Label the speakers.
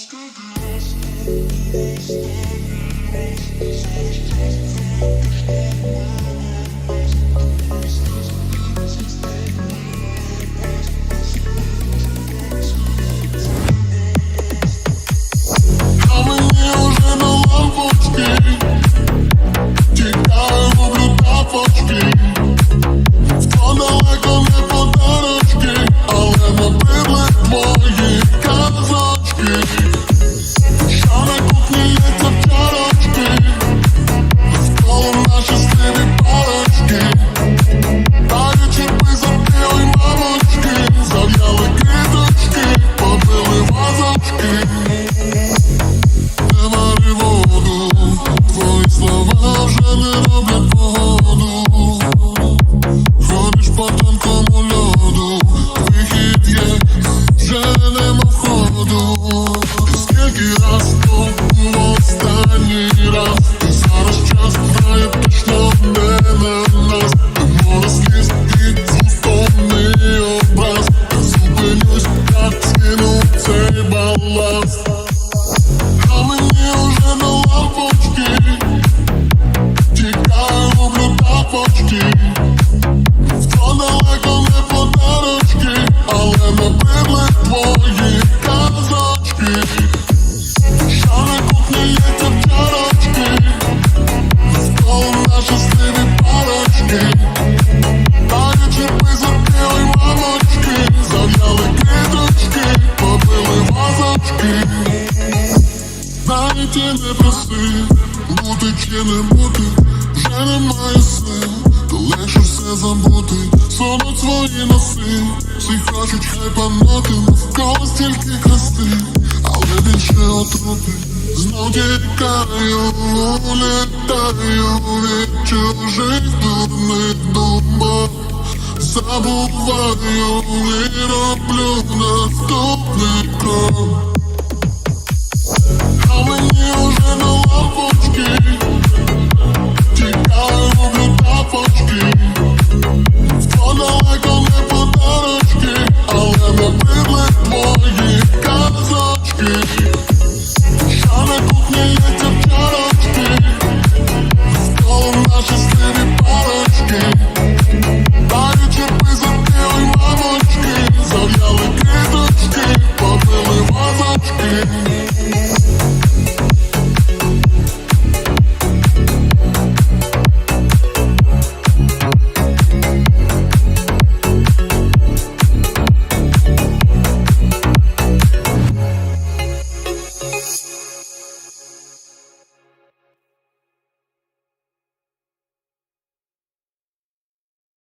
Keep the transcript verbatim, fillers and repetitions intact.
Speaker 1: Не проси, бути чи не бути, вже немає сил, то легше все забути. Сонуть свої носи, всі хочуть хайпанути, навколо стільки краси, але більше отрути. Знов тікаю, улітаю від чужих дурних думок, забуваю і роблю наступний крок. А мені уже на лампочки, тікаю, роблю тапочки, хто далеко не подарочки, але набридли твої казочки. Що на кухні є чарочки, столом на щасливі парочки, даючи писати, ой, мамочки, зав'яли квіточки, побили вазочки.